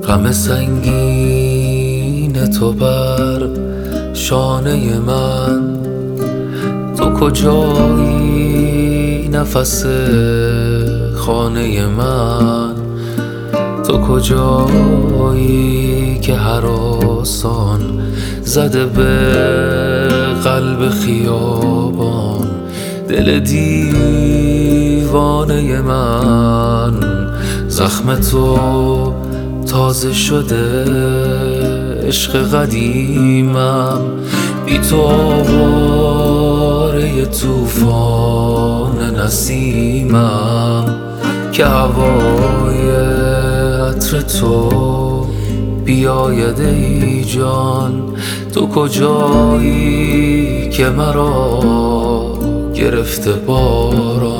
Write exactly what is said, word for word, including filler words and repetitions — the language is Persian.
غم سنگین تو بر شانه من، تو کجایی نفس خانه من؟ تو کجایی که هراسان زده به قلب خیابان دل دیوانه من؟ زخم تو تازه شده عشق قدیمم، بی تو آواره توفان نسیمم که هوای عطر تو بیاید ای جان. تو کجایی که مرا گرفته باران؟